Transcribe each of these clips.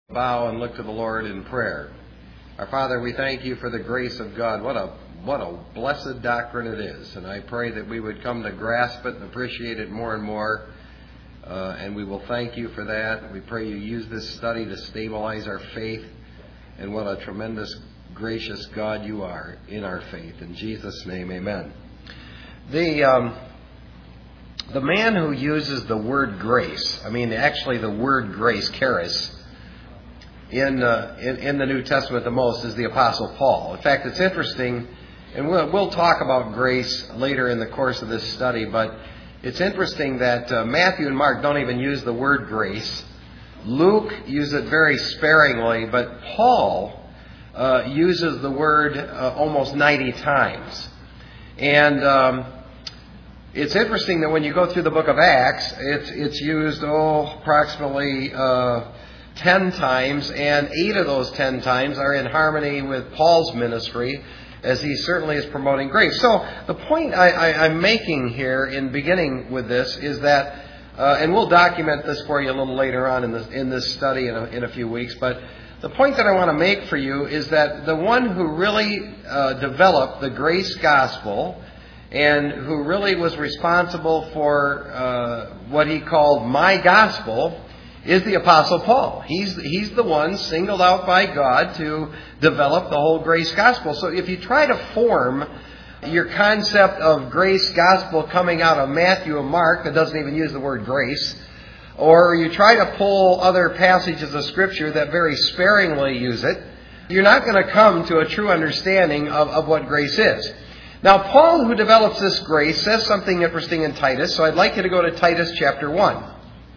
Bow and look to the Lord in prayer. Our Father, we thank you for the grace of God. What a blessed doctrine it is. And I pray that we would come to grasp it and appreciate it more and more. And we will thank you for that. We pray you use this study to stabilize our faith. And what a tremendous, gracious God you are in our faith. In Jesus' name, amen. The man who uses the word grace, actually the word grace, charis, in the New Testament the most is the Apostle Paul. In fact, it's interesting, and we'll talk about grace later in the course of this study, but it's interesting that Matthew and Mark don't even use the word grace. Luke uses it very sparingly, but Paul uses the word almost 90 times. And it's interesting that when you go through the book of Acts, it's used approximately 10 times, and 8 of those 10 times are in harmony with Paul's ministry, as he certainly is promoting grace. So the point I'm making here in beginning with this is that, and we'll document this for you a little later on in this study in a few weeks, but the point that I want to make for you is that the one who really developed the grace gospel and who really was responsible for what he called my gospel is the Apostle Paul. He's the one singled out by God to develop the whole grace gospel. So if you try to form your concept of grace gospel coming out of Matthew and Mark that doesn't even use the word grace, or you try to pull other passages of Scripture that very sparingly use it, you're not going to come to a true understanding of what grace is. Now, Paul, who develops this grace, says something interesting in Titus, so I'd like you to go to Titus chapter 1.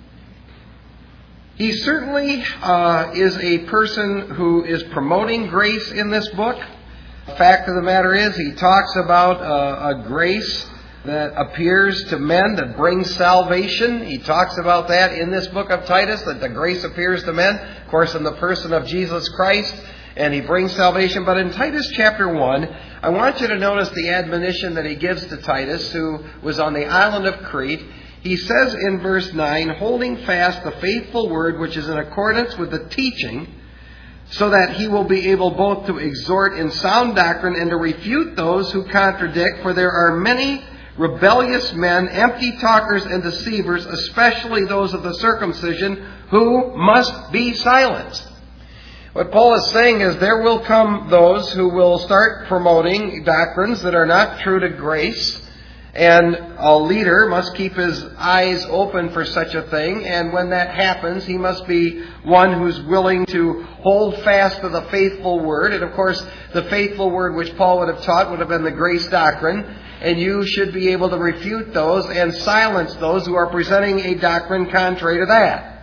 He certainly is a person who is promoting grace in this book. The fact of the matter is, he talks about a grace that appears to men, that brings salvation. He talks about that in this book of Titus, that the grace appears to men, of course, in the person of Jesus Christ, and he brings salvation. But in Titus chapter 1, I want you to notice the admonition that he gives to Titus, who was on the island of Crete. He says in verse 9, holding fast the faithful word which is in accordance with the teaching, so that he will be able both to exhort in sound doctrine and to refute those who contradict, for there are many rebellious men, empty talkers and deceivers, especially those of the circumcision, who must be silenced. What Paul is saying is there will come those who will start promoting doctrines that are not true to grace. And a leader must keep his eyes open for such a thing. And when that happens, he must be one who's willing to hold fast to the faithful word. And of course, the faithful word which Paul would have taught would have been the grace doctrine. And you should be able to refute those and silence those who are presenting a doctrine contrary to that.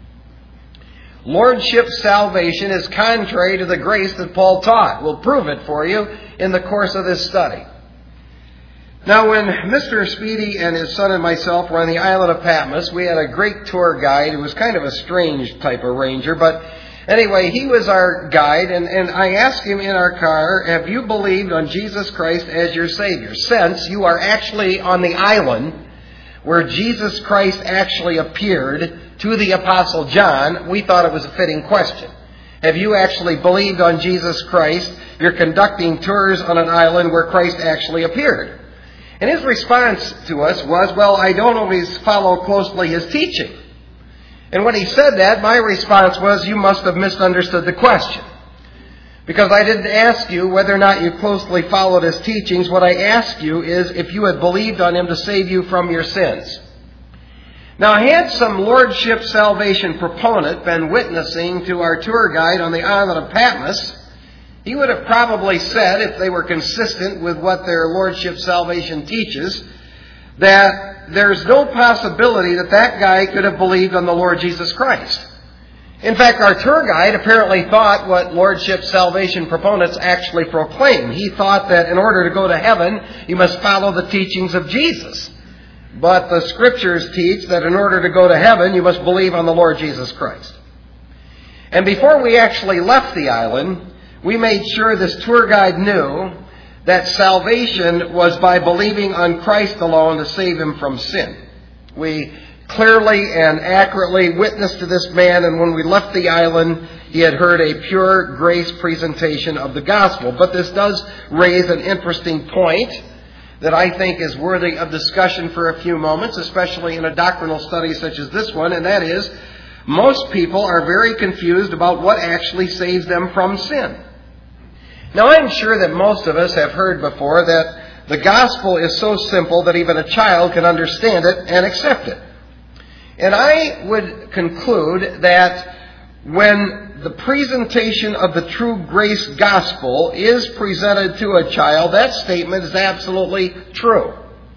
Lordship salvation is contrary to the grace that Paul taught. We'll prove it for you in the course of this study. Now, when Mr. Speedy and his son and myself were on the island of Patmos, we had a great tour guide who was kind of a strange type of ranger. But anyway, he was our guide, and I asked him in our car, have you believed on Jesus Christ as your Savior? Since you are actually on the island where Jesus Christ actually appeared to the Apostle John, we thought it was a fitting question. Have you actually believed on Jesus Christ? You're conducting tours on an island where Christ actually appeared. And his response to us was, well, I don't always follow closely his teaching. And when he said that, my response was, you must have misunderstood the question. Because I didn't ask you whether or not you closely followed his teachings. What I asked you is if you had believed on him to save you from your sins. Now, had some Lordship salvation proponent been witnessing to our tour guide on the island of Patmos, he would have probably said, if they were consistent with what their Lordship salvation teaches, that there's no possibility that that guy could have believed on the Lord Jesus Christ. In fact, our tour guide apparently thought what Lordship salvation proponents actually proclaim. He thought that in order to go to heaven, you must follow the teachings of Jesus. But the Scriptures teach that in order to go to heaven, you must believe on the Lord Jesus Christ. And before we actually left the island, we made sure this tour guide knew that salvation was by believing on Christ alone to save him from sin. We clearly and accurately witnessed to this man, and when we left the island, he had heard a pure grace presentation of the gospel. But this does raise an interesting point that I think is worthy of discussion for a few moments, especially in a doctrinal study such as this one, and that is, most people are very confused about what actually saves them from sin. Now, I'm sure that most of us have heard before that the gospel is so simple that even a child can understand it and accept it. And I would conclude that when the presentation of the true grace gospel is presented to a child, that statement is absolutely true.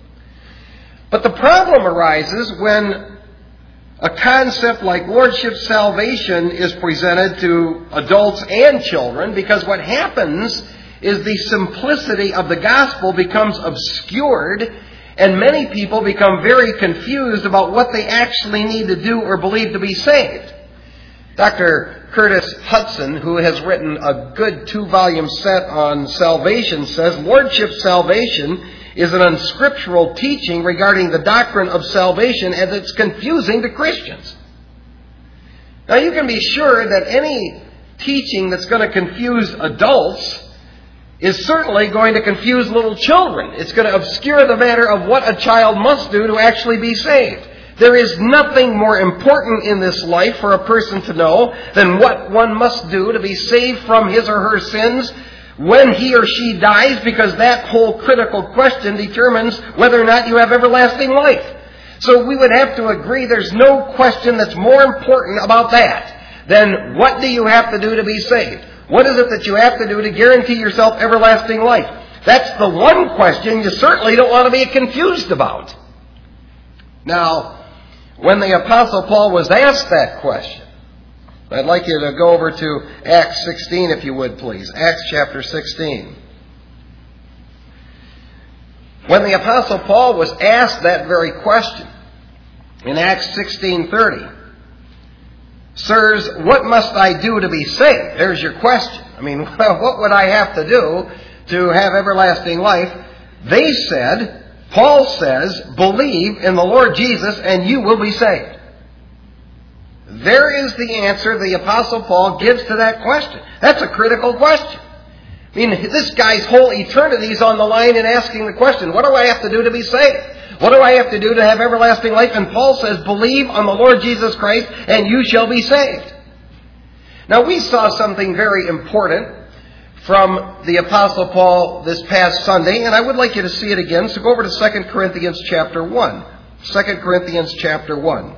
But the problem arises when a concept like lordship salvation is presented to adults and children, because what happens is the simplicity of the gospel becomes obscured, and many people become very confused about what they actually need to do or believe to be saved. Dr. Curtis Hudson, who has written a good 2-volume set on salvation, says lordship salvation is an unscriptural teaching regarding the doctrine of salvation, and it's confusing to Christians. Now, you can be sure that any teaching that's going to confuse adults is certainly going to confuse little children. It's going to obscure the matter of what a child must do to actually be saved. There is nothing more important in this life for a person to know than what one must do to be saved from his or her sins when he or she dies, because that whole critical question determines whether or not you have everlasting life. So we would have to agree there's no question that's more important about that than what do you have to do to be saved? What is it that you have to do to guarantee yourself everlasting life? That's the one question you certainly don't want to be confused about. Now, when the Apostle Paul was asked that question, I'd like you to go over to Acts 16, if you would, please. Acts chapter 16. When the Apostle Paul was asked that very question in Acts 16:30, "Sirs, what must I do to be saved?" There's your question. I mean, what would I have to do to have everlasting life? They said, Paul says, "Believe in the Lord Jesus and you will be saved." There is the answer the Apostle Paul gives to that question. That's a critical question. I mean, this guy's whole eternity is on the line in asking the question, what do I have to do to be saved? What do I have to do to have everlasting life? And Paul says, "Believe on the Lord Jesus Christ and you shall be saved." Now, we saw something very important from the Apostle Paul this past Sunday, and I would like you to see it again. So go over to 2 Corinthians chapter 1. 2 Corinthians chapter 1.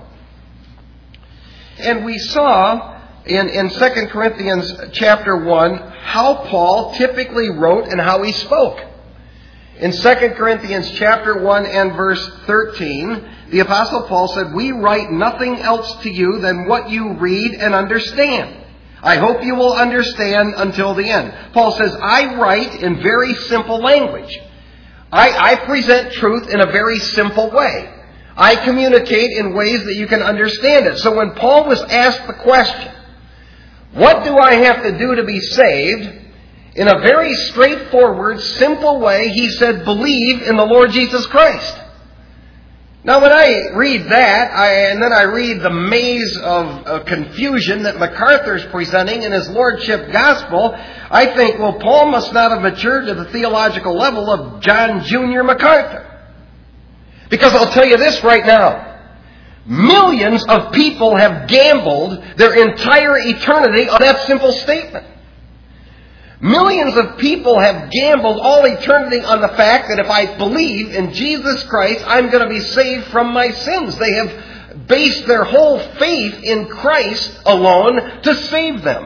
And we saw in 2 Corinthians chapter 1 how Paul typically wrote and how he spoke. In 2 Corinthians chapter 1 and verse 13, the Apostle Paul said, "We write nothing else to you than what you read and understand. I hope you will understand until the end." Paul says, I write in very simple language. I present truth in a very simple way. I communicate in ways that you can understand it. So when Paul was asked the question, what do I have to do to be saved? In a very straightforward, simple way, he said, "Believe in the Lord Jesus Christ." Now, when I read that, and then I read the maze of confusion that MacArthur's presenting in his Lordship Gospel, I think, well, Paul must not have matured to the theological level of John Jr. MacArthur. Because I'll tell you this right now. Millions of people have gambled their entire eternity on that simple statement. Millions of people have gambled all eternity on the fact that if I believe in Jesus Christ, I'm going to be saved from my sins. They have based their whole faith in Christ alone to save them.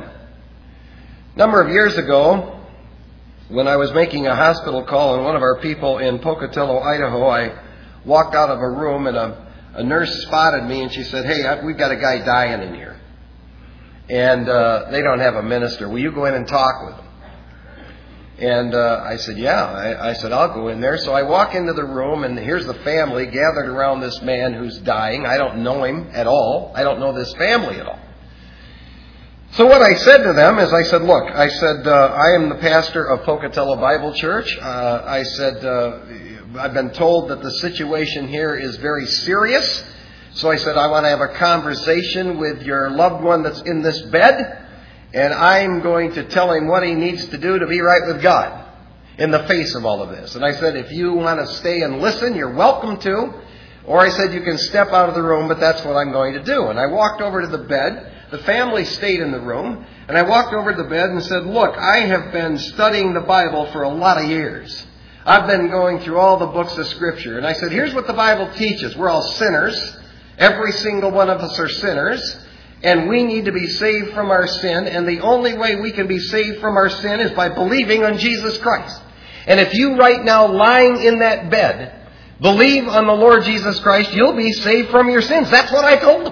A number of years ago, when I was making a hospital call on one of our people in Pocatello, Idaho, I walked out of a room and a nurse spotted me and she said, "Hey, we've got a guy dying in here. And they don't have a minister. Will you go in and talk with him?" And I said, "Yeah." I said, "I'll go in there." So I walk into the room, and here's the family gathered around this man who's dying. I don't know him at all. I don't know this family at all. So what I said to them is, I said, "Look," I said, "I am the pastor of Pocatello Bible Church." I said, "I've been told that the situation here is very serious. So I said, I want to have a conversation with your loved one that's in this bed, and I'm going to tell him what he needs to do to be right with God in the face of all of this. And I said, if you want to stay and listen, you're welcome to. Or I said, you can step out of the room, but that's what I'm going to do. And I walked over to the bed. The family stayed in the room. And I walked over to the bed and said, look, I have been studying the Bible for a lot of years. I've been going through all the books of Scripture. And I said, here's what the Bible teaches. We're all sinners. Every single one of us are sinners. And we need to be saved from our sin. And the only way we can be saved from our sin is by believing on Jesus Christ. And if you right now lying in that bed believe on the Lord Jesus Christ, you'll be saved from your sins. That's what I told him.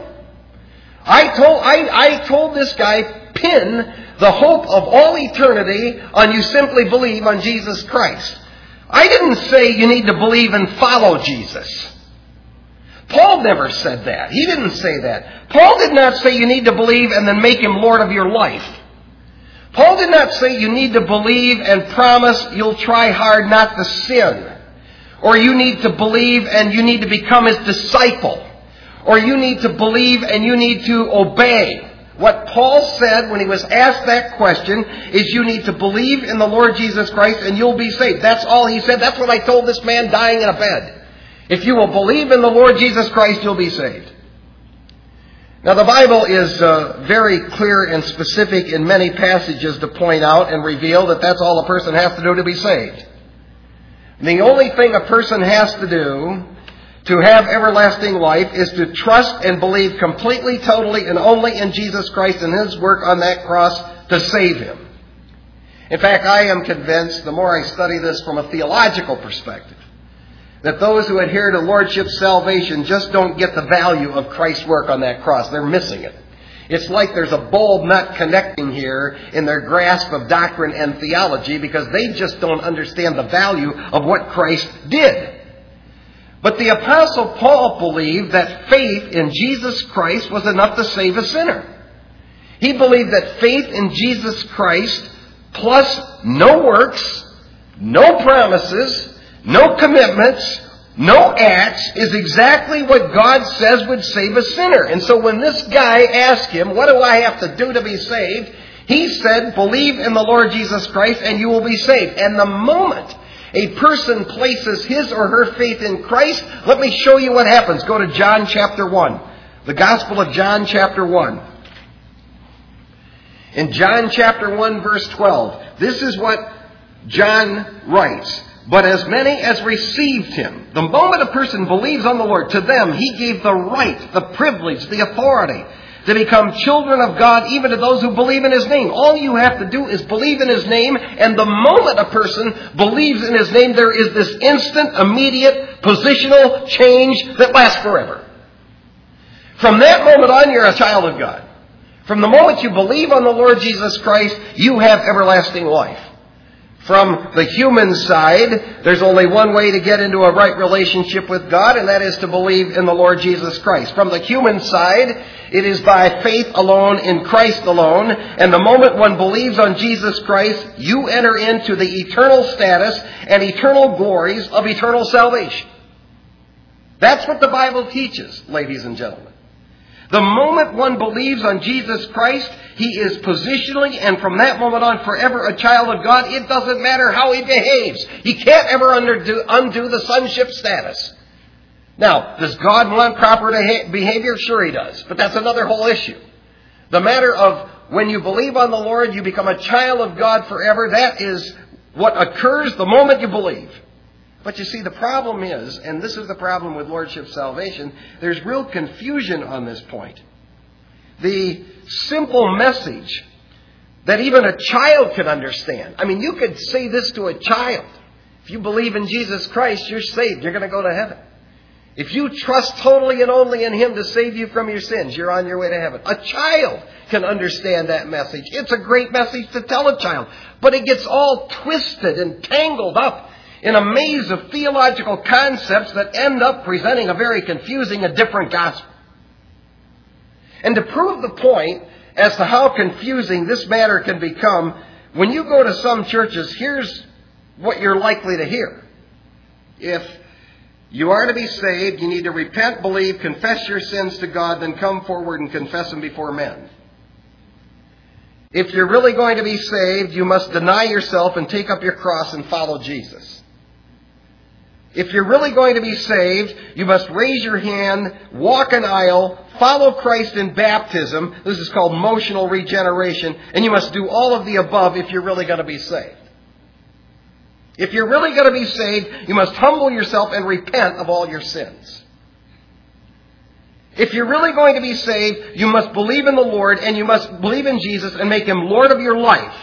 I told this guy, pin the hope of all eternity on you simply believe on Jesus Christ. I didn't say you need to believe and follow Jesus. Paul never said that. He didn't say that. Paul did not say you need to believe and then make him Lord of your life. Paul did not say you need to believe and promise you'll try hard not to sin. Or you need to believe and you need to become his disciple. Or you need to believe and you need to obey. What Paul said when he was asked that question is you need to believe in the Lord Jesus Christ and you'll be saved. That's all he said. That's what I told this man dying in a bed. If you will believe in the Lord Jesus Christ, you'll be saved. Now the Bible is very clear and specific in many passages to point out and reveal that that's all a person has to do to be saved. And the only thing a person has to do to have everlasting life is to trust and believe completely, totally, and only in Jesus Christ and His work on that cross to save him. In fact, I am convinced, the more I study this from a theological perspective, that those who adhere to Lordship salvation just don't get the value of Christ's work on that cross. They're missing it. It's like there's a bulb not connecting here in their grasp of doctrine and theology because they just don't understand the value of what Christ did. But the Apostle Paul believed that faith in Jesus Christ was enough to save a sinner. He believed that faith in Jesus Christ plus no works, no promises, no commitments, no acts is exactly what God says would save a sinner. And so when this guy asked him, what do I have to do to be saved? He said, believe in the Lord Jesus Christ and you will be saved. And the moment a person places his or her faith in Christ, let me show you what happens. Go to John chapter 1. The Gospel of John chapter 1. In John chapter 1 verse 12, this is what John writes. But as many as received Him, the moment a person believes on the Lord, to them He gave the right, the privilege, the authority to become children of God, even to those who believe in His name. All you have to do is believe in His name, and the moment a person believes in His name, there is this instant, immediate, positional change that lasts forever. From that moment on, you're a child of God. From the moment you believe on the Lord Jesus Christ, you have everlasting life. From the human side, there's only one way to get into a right relationship with God, and that is to believe in the Lord Jesus Christ. From the human side, it is by faith alone, in Christ alone, and the moment one believes on Jesus Christ, you enter into the eternal status and eternal glories of eternal salvation. That's what the Bible teaches, ladies and gentlemen. The moment one believes on Jesus Christ, he is positionally and from that moment on forever a child of God. It doesn't matter how he behaves. He can't ever undo the sonship status. Now, does God want proper behavior? Sure He does. But that's another whole issue. The matter of when you believe on the Lord, you become a child of God forever. That is what occurs the moment you believe. But you see, the problem is, and this is the problem with Lordship salvation, there's real confusion on this point. The simple message that even a child can understand. I mean, you could say this to a child. If you believe in Jesus Christ, you're saved. You're going to go to heaven. If you trust totally and only in Him to save you from your sins, you're on your way to heaven. A child can understand that message. It's a great message to tell a child. But it gets all twisted and tangled up in a maze of theological concepts that end up presenting a very confusing and different gospel. And to prove the point as to how confusing this matter can become, when you go to some churches, here's what you're likely to hear. If You are to be saved. You need to repent, believe, confess your sins to God, then come forward and confess them before men. If you're really going to be saved, you must deny yourself and take up your cross and follow Jesus. If you're really going to be saved, you must raise your hand, walk an aisle, follow Christ in baptism. This is called motional regeneration. And you must do all of the above if you're really going to be saved. If you're really going to be saved, you must humble yourself and repent of all your sins. If you're really going to be saved, you must believe in the Lord and you must believe in Jesus and make Him Lord of your life.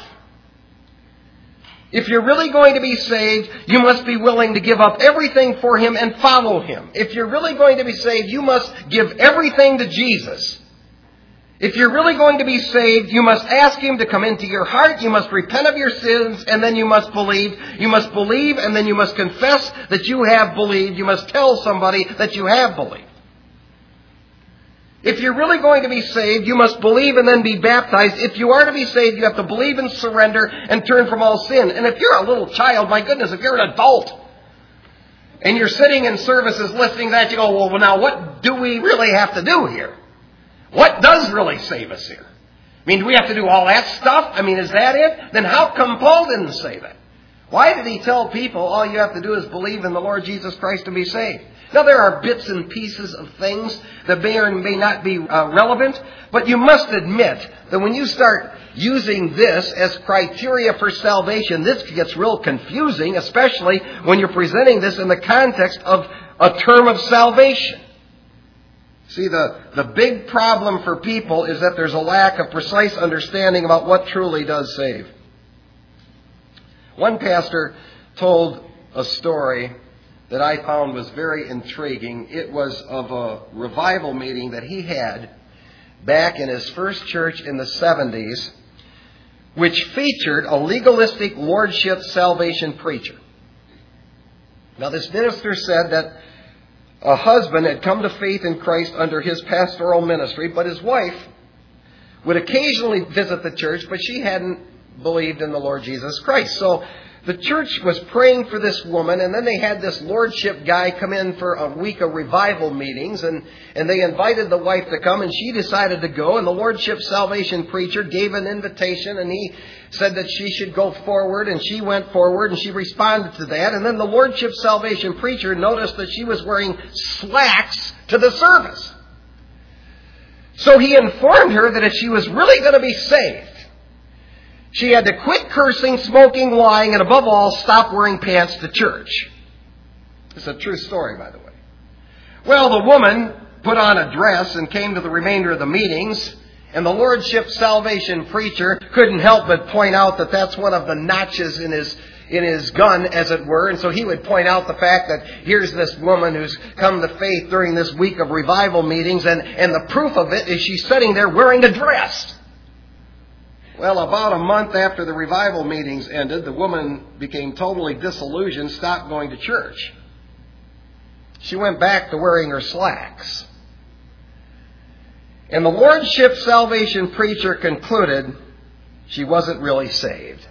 If you're really going to be saved, you must be willing to give up everything for Him and follow Him. If you're really going to be saved, you must give everything to Jesus. If you're really going to be saved, you must ask Him to come into your heart. You must repent of your sins, and then you must believe. You must believe, and then you must confess that you have believed. You must tell somebody that you have believed. If you're really going to be saved, you must believe and then be baptized. If you are to be saved, you have to believe and surrender and turn from all sin. And if you're a little child, my goodness, if you're an adult and you're sitting in services listening to that, you go, well, now what do we really have to do here? What does really save us here? I mean, do we have to do all that stuff? I mean, is that it? Then how come Paul didn't say that? Why did he tell people all you have to do is believe in the Lord Jesus Christ to be saved? Now, there are bits and pieces of things that may or may not be relevant, but you must admit that when you start using this as criteria for salvation, this gets real confusing, especially when you're presenting this in the context of a term of salvation. See, the big problem for people is that there's a lack of precise understanding about what truly does save. One pastor told a story that I found was very intriguing. It was of a revival meeting that he had back in his first church in the 70s, which featured a legalistic lordship salvation preacher. Now, this minister said that a husband had come to faith in Christ under his pastoral ministry, but his wife would occasionally visit the church, but she hadn't believed in the Lord Jesus Christ. So the church was praying for this woman, and then they had this lordship guy come in for a week of revival meetings, and they invited the wife to come, and she decided to go, and the lordship salvation preacher gave an invitation, and he said that she should go forward, and she went forward, and she responded to that, and then the lordship salvation preacher noticed that she was wearing slacks to the service. So he informed her that if she was really going to be saved, she had to quit cursing, smoking, lying, and above all, stop wearing pants to church. It's a true story, by the way. Well, the woman put on a dress and came to the remainder of the meetings, and the lordship salvation preacher couldn't help but point out that that's one of the notches in his gun, as it were. And so he would point out the fact that here's this woman who's come to faith during this week of revival meetings, and the proof of it is she's sitting there wearing a dress. Well, about a month after the revival meetings ended, the woman became totally disillusioned, stopped going to church. She went back to wearing her slacks. And the lordship salvation preacher concluded she wasn't really saved.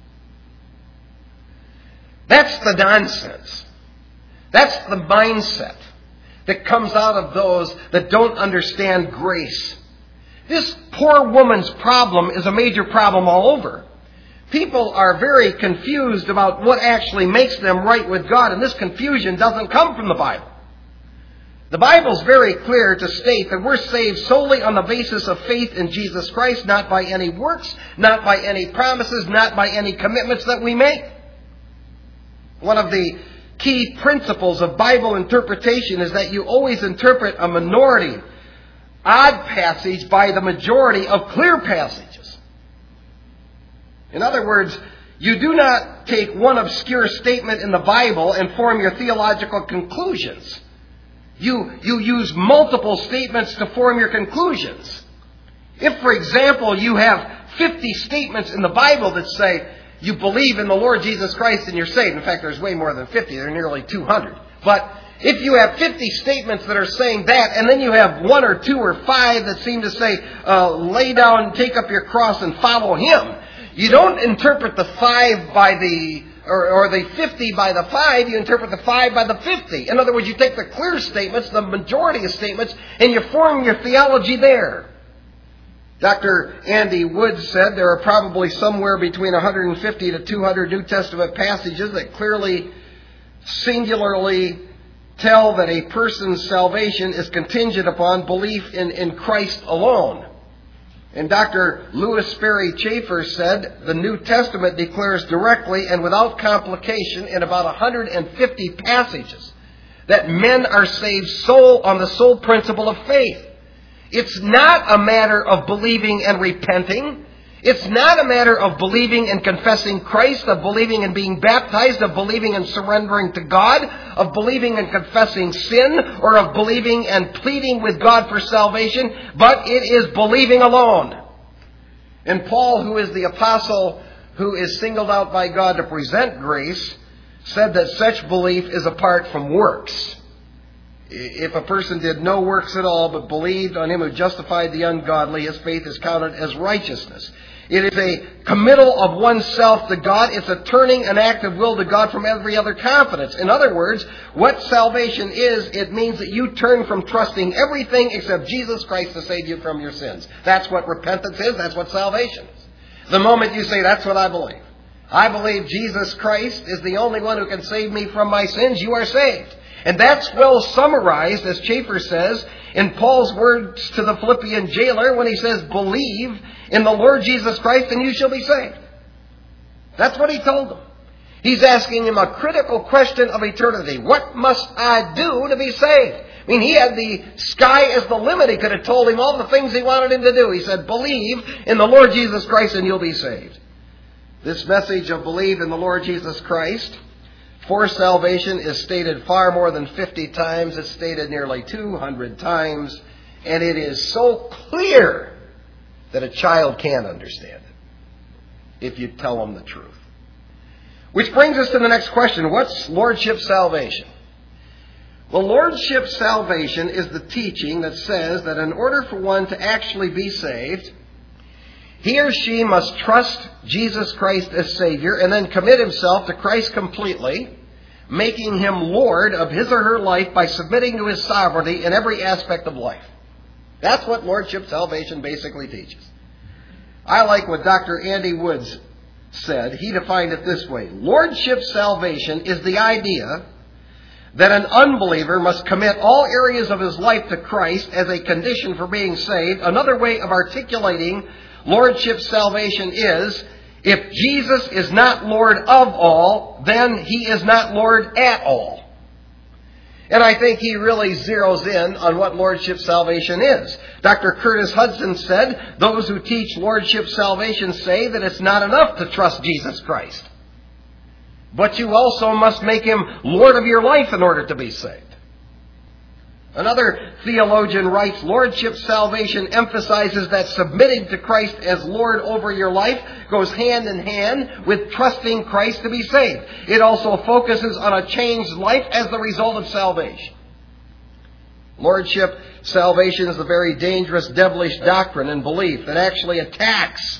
That's the nonsense. That's the mindset that comes out of those that don't understand grace. This poor woman's problem is a major problem all over. People are very confused about what actually makes them right with God, and this confusion doesn't come from the Bible. The Bible's very clear to state that we're saved solely on the basis of faith in Jesus Christ, not by any works, not by any promises, not by any commitments that we make. One of the key principles of Bible interpretation is that you always interpret a minority odd passage by the majority of clear passages. In other words, you do not take one obscure statement in the Bible and form your theological conclusions. You use multiple statements to form your conclusions. If, for example, you have 50 statements in the Bible that say you believe in the Lord Jesus Christ and you're saved. In fact, there's way more than 50. There are nearly 200. But if you have 50 statements that are saying that, and then you have 1 or 2 or 5 that seem to say, lay down, take up your cross, and follow Him, you don't interpret the 5 by the or the 50 by the 5, you interpret the 5 by the 50. In other words, you take the clear statements, the majority of statements, and you form your theology there. Dr. Andy Woods said there are probably somewhere between 150 to 200 New Testament passages that clearly, singularly tell that a person's salvation is contingent upon belief in Christ alone. And Dr. Louis Sperry Chafer said the New Testament declares directly and without complication in about 150 passages that men are saved on the sole principle of faith. It's not a matter of believing and repenting. It's not a matter of believing and confessing Christ, of believing and being baptized, of believing and surrendering to God, of believing and confessing sin, or of believing and pleading with God for salvation, but it is believing alone. And Paul, who is the apostle who is singled out by God to present grace, said that such belief is apart from works. If a person did no works at all but believed on him who justified the ungodly, his faith is counted as righteousness. It is a committal of oneself to God. It's a turning an act of will to God from every other confidence. In other words, what salvation is, it means that you turn from trusting everything except Jesus Christ to save you from your sins. That's what repentance is. That's what salvation is. The moment you say, that's what I believe. I believe Jesus Christ is the only one who can save me from my sins, you are saved. And that's well summarized, as Chafer says, in Paul's words to the Philippian jailer when he says, believe in the Lord Jesus Christ and you shall be saved. That's what he told him. He's asking him a critical question of eternity. What must I do to be saved? I mean, he had the sky as the limit. He could have told him all the things he wanted him to do. He said, believe in the Lord Jesus Christ and you'll be saved. This message of believe in the Lord Jesus Christ for salvation is stated far more than 50 times. It's stated nearly 200 times. And it is so clear that a child can't understand it if you tell them the truth. Which brings us to the next question. What's Lordship salvation? Well, Lordship salvation is the teaching that says that in order for one to actually be saved, he or she must trust Jesus Christ as Savior and then commit himself to Christ completely, making him Lord of his or her life by submitting to his sovereignty in every aspect of life. That's what Lordship salvation basically teaches. I like what Dr. Andy Woods said. He defined it this way. Lordship salvation is the idea that an unbeliever must commit all areas of his life to Christ as a condition for being saved. Another way of articulating Lordship salvation is, if Jesus is not Lord of all, then he is not Lord at all. And I think he really zeroes in on what Lordship salvation is. Dr. Curtis Hudson said, those who teach Lordship salvation say that it's not enough to trust Jesus Christ, but you also must make him Lord of your life in order to be saved. Another theologian writes, Lordship salvation emphasizes that submitting to Christ as Lord over your life goes hand in hand with trusting Christ to be saved. It also focuses on a changed life as the result of salvation. Lordship salvation is a very dangerous, devilish doctrine and belief that actually attacks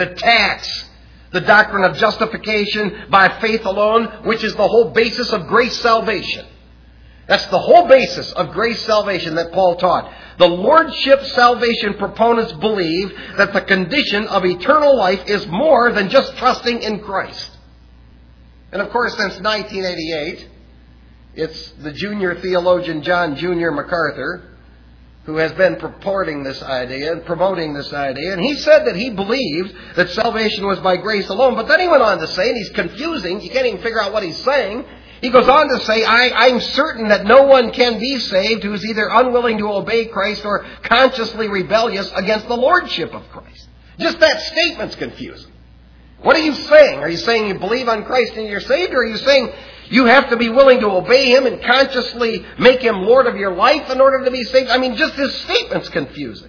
the doctrine of justification by faith alone, which is the whole basis of grace salvation. That's the whole basis of grace salvation that Paul taught. The Lordship salvation proponents believe that the condition of eternal life is more than just trusting in Christ. And of course, since 1988, it's the junior theologian John Jr. MacArthur who has been purporting this idea and promoting this idea. And he said that he believed that salvation was by grace alone. But then he went on to say, and he's confusing, you can't even figure out what he's saying. He goes on to say, I'm certain that no one can be saved who is either unwilling to obey Christ or consciously rebellious against the Lordship of Christ. Just that statement's confusing. What are you saying? Are you saying you believe on Christ and you're saved? Or are you saying you have to be willing to obey him and consciously make him Lord of your life in order to be saved? I mean, just this statement's confusing.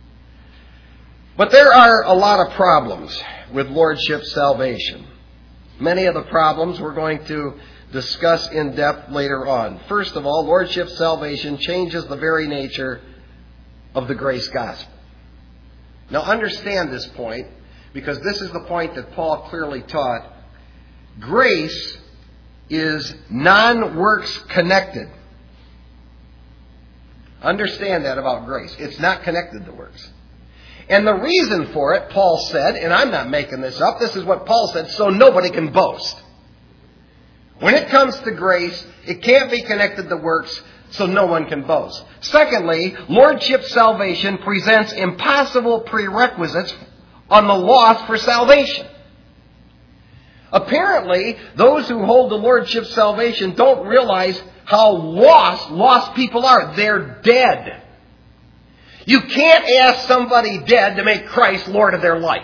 But there are a lot of problems with Lordship salvation. Many of the problems we're going to discuss in depth later on. First of all, Lordship salvation changes the very nature of the grace gospel. Now understand this point, because this is the point that Paul clearly taught Grace is non-works connected. Understand that about grace. It's not connected to works. And the reason for it, Paul said, and I'm not making this up, this is what Paul said, so nobody can boast. When it comes to grace, it can't be connected to works, so no one can boast. Secondly, lordship salvation presents impossible prerequisites on the lost for salvation. Apparently, those who hold the lordship salvation don't realize how lost people are. They're dead. You can't ask somebody dead to make Christ Lord of their life.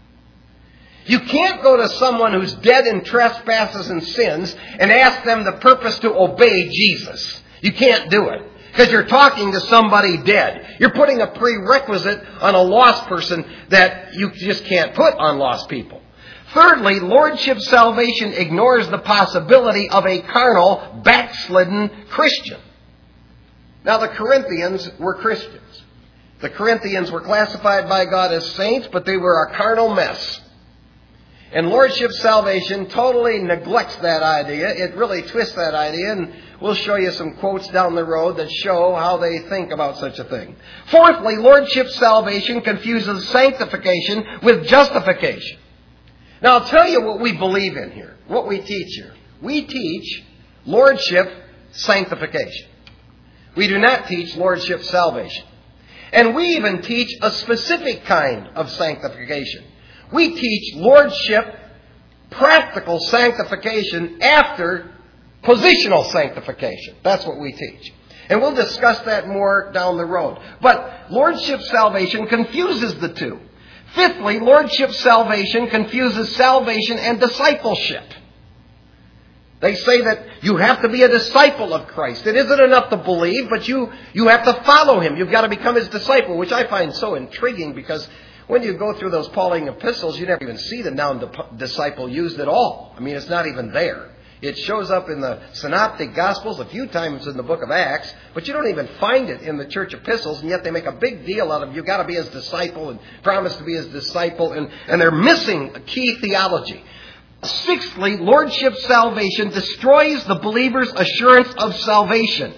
You can't go to someone who's dead in trespasses and sins and ask them the purpose to obey Jesus. You can't do it because you're talking to somebody dead. You're putting a prerequisite on a lost person that you just can't put on lost people. Thirdly, lordship salvation ignores the possibility of a carnal, backslidden Christian. Now, the Corinthians were Christians. The Corinthians were classified by God as saints, but they were a carnal mess. And lordship salvation totally neglects that idea. It really twists that idea, and we'll show you some quotes down the road that show how they think about such a thing. Fourthly, lordship salvation confuses sanctification with justification. Now, I'll tell you what we believe in here, what we teach here. We teach lordship sanctification. We do not teach lordship salvation. And we even teach a specific kind of sanctification. We teach lordship, practical sanctification after positional sanctification. That's what we teach. And we'll discuss that more down the road. But lordship salvation confuses the two. Fifthly, lordship salvation confuses salvation and discipleship. They say that you have to be a disciple of Christ. It isn't enough to believe, but you have to follow Him. You've got to become His disciple, which I find so intriguing because when you go through those Pauline epistles, you never even see the noun disciple used at all. I mean, it's not even there. It shows up in the Synoptic Gospels, a few times in the book of Acts, but you don't even find it in the church epistles, and yet they make a big deal out of you've got to be His disciple and promise to be His disciple, and they're missing a key theology. Sixthly, lordship salvation destroys the believer's assurance of salvation.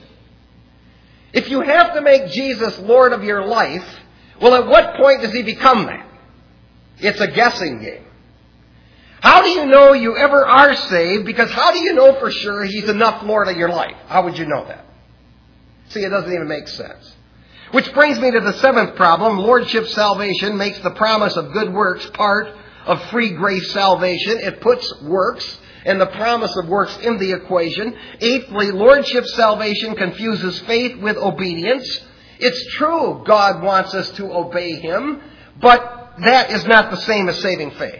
If you have to make Jesus Lord of your life, well, at what point does He become that? It's a guessing game. How do you know you ever are saved? Because how do you know for sure He's enough Lord of your life? How would you know that? See, it doesn't even make sense. Which brings me to the seventh problem. Lordship salvation makes the promise of good works part of free grace salvation. It puts works and the promise of works in the equation. Eighthly, lordship salvation confuses faith with obedience. It's true God wants us to obey Him, but that is not the same as saving faith.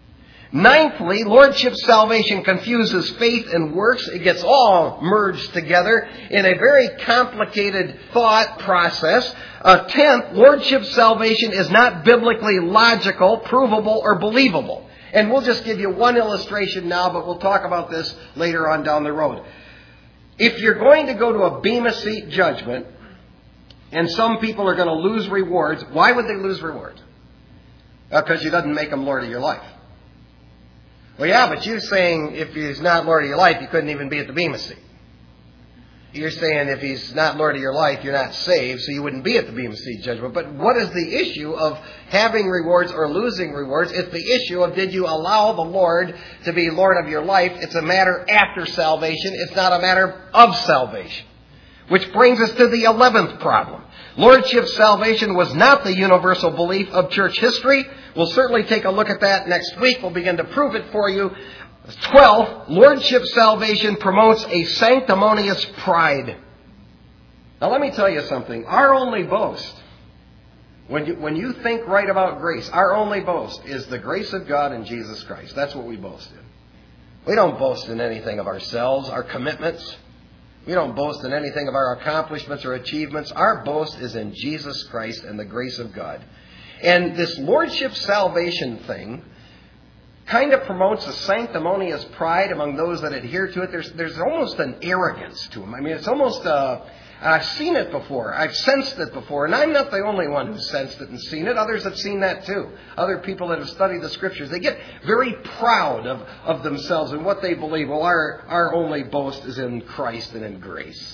Ninthly, lordship salvation confuses faith and works. It gets all merged together in a very complicated thought process. Tenth, lordship salvation is not biblically logical, provable, or believable. And we'll just give you one illustration now, but we'll talk about this later on down the road. If you're going to go to a Bema Seat judgment, and some people are going to lose rewards, why would they lose rewards? Because you didn't make them Lord of your life. Well, yeah, but you're saying if He's not Lord of your life, you couldn't even be at the Bema Seat. You're saying if He's not Lord of your life, you're not saved, so you wouldn't be at the Bema Seat judgment. But what is the issue of having rewards or losing rewards? It's the issue of did you allow the Lord to be Lord of your life? It's a matter after salvation. It's not a matter of salvation. Which brings us to the 11th problem. Lordship salvation was not the universal belief of church history. We'll certainly take a look at that next week. We'll begin to prove it for you. 12th, lordship salvation promotes a sanctimonious pride. Now let me tell you something. Our only boast, when you think right about grace, our only boast is the grace of God in Jesus Christ. That's what we boast in. We don't boast in anything of ourselves, our commitments. We don't boast in anything of our accomplishments or achievements. Our boast is in Jesus Christ and the grace of God. And this lordship salvation thing kind of promotes a sanctimonious pride among those that adhere to it. There's almost an arrogance to them. I mean, it's almost I've seen it before. I've sensed it before. And I'm not the only one who's sensed it and seen it. Others have seen that too. Other people that have studied the Scriptures. They get very proud of themselves and what they believe. Well, our only boast is in Christ and in grace.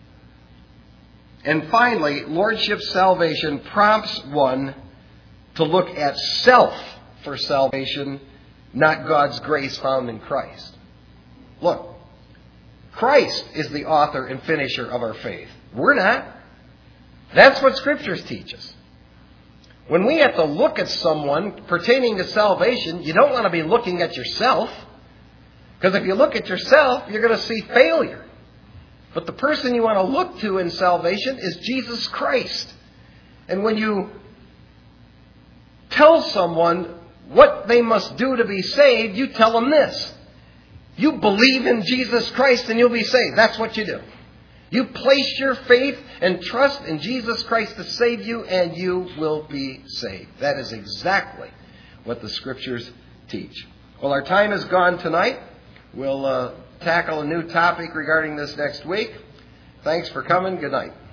And finally, Lordship salvation prompts one to look at self for salvation, not God's grace found in Christ. Look, Christ is the author and finisher of our faith. We're not. That's what Scriptures teach us. When we have to look at someone pertaining to salvation, you don't want to be looking at yourself. Because if you look at yourself, you're going to see failure. But the person you want to look to in salvation is Jesus Christ. And when you tell someone what they must do to be saved, you tell them this. You believe in Jesus Christ and you'll be saved. That's what you do. You place your faith and trust in Jesus Christ to save you, and you will be saved. That is exactly what the Scriptures teach. Well, our time is gone tonight. We'll tackle a new topic regarding this next week. Thanks for coming. Good night.